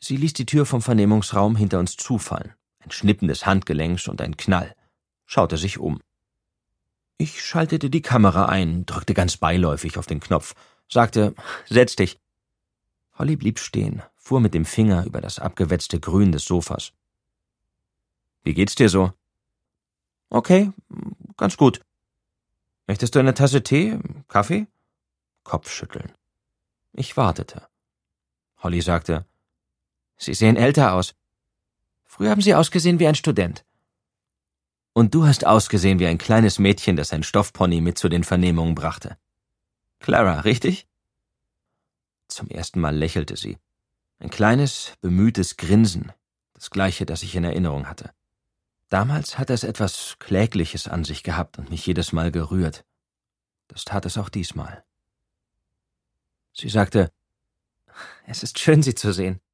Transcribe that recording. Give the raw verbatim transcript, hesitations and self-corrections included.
Sie ließ die Tür vom Vernehmungsraum hinter uns zufallen. Ein Schnippen des Handgelenks und ein Knall. Schaute sich um. Ich schaltete die Kamera ein, drückte ganz beiläufig auf den Knopf, sagte, »Setz dich.« Holly blieb stehen, fuhr mit dem Finger über das abgewetzte Grün des Sofas. »Wie geht's dir so?« »Okay, ganz gut.« »Möchtest du eine Tasse Tee, Kaffee?« Kopfschütteln. Ich wartete. Holly sagte, »Sie sehen älter aus. Früher haben Sie ausgesehen wie ein Student.« »Und du hast ausgesehen wie ein kleines Mädchen, das ein Stoffpony mit zu den Vernehmungen brachte. Clara, richtig?« Zum ersten Mal lächelte sie. Ein kleines, bemühtes Grinsen, das gleiche, das ich in Erinnerung hatte. Damals hatte es etwas Klägliches an sich gehabt und mich jedes Mal gerührt. Das tat es auch diesmal. Sie sagte, »Es ist schön, Sie zu sehen.«